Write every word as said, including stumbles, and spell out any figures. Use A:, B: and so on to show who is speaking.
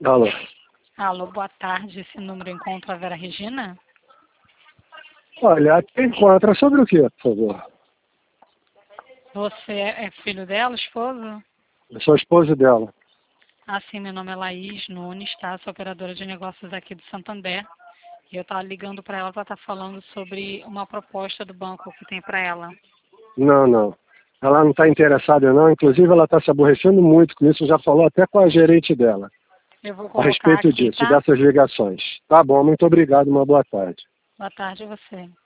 A: Alô.
B: Alô, boa tarde. Esse número encontra a Vera Regina?
A: Olha, até encontra sobre o quê, por favor?
B: Você é é filho dela, esposo?
A: Eu sou esposo dela.
B: Ah, sim, meu nome é Laís Nunes, tá? Sou operadora de negócios aqui do Santander. E eu tava ligando para ela para estar falando sobre uma proposta do banco que tem para ela.
A: Não, não. Ela não está interessada não, inclusive ela está se aborrecendo muito com isso, já falou até com a gerente dela,
B: Eu vou
A: a
B: colocar
A: respeito
B: aqui,
A: disso,
B: tá?
A: dessas ligações. Tá bom, muito obrigado, uma boa tarde.
B: Boa tarde a você.